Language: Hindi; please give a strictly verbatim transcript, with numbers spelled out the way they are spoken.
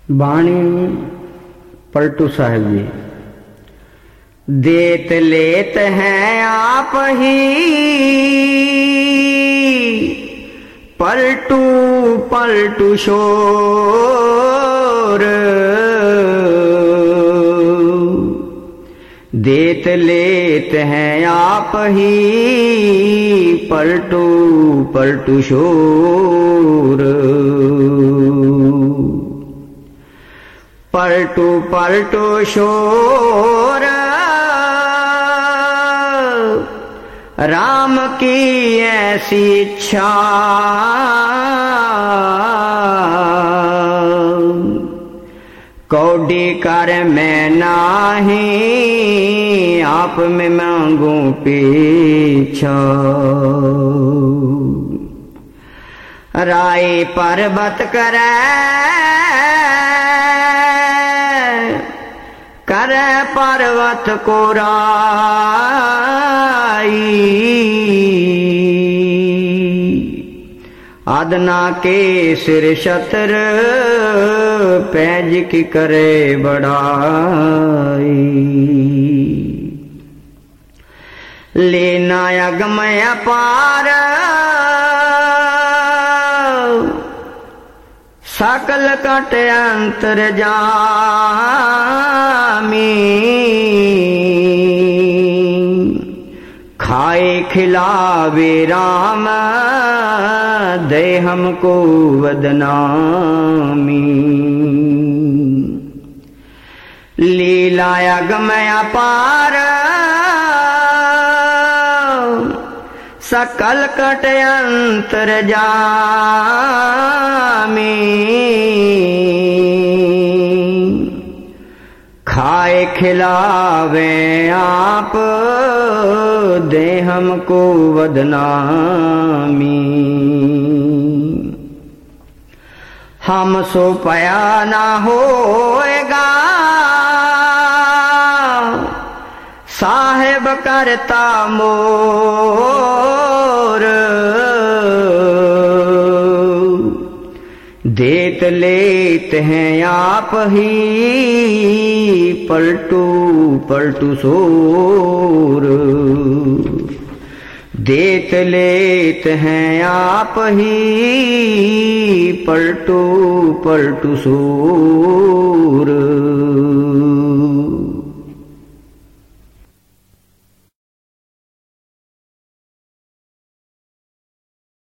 बाणी पलटू साहब जी। देत लेत हैं आप ही पलटू पलटू शोर, देत लेत हैं आप ही पलटू पलटू शोर। पलटू पलटू शोर राम की ऐसी इच्छा, कौडी कर मैं नाही आप में मांगू पीछा। राय पर्वत करे करे पर्वत को राई, आदना के सिर शतर पैज की करे बढ़ाई। लेना अगम अपार सकल कट अंतर जामी, खाए खिलावे राम दे हमको बदनामी। लीला अगम अपार सकल कट अंतर जामी, खाए खिलावे आप दे हमको बदनामी। हम सो पया ना होएगा साहेब करता मोर, देत लेत हैं आप ही पलटू पलटू शोर। देत लेत हैं आप ही पलटू पलटू शोर।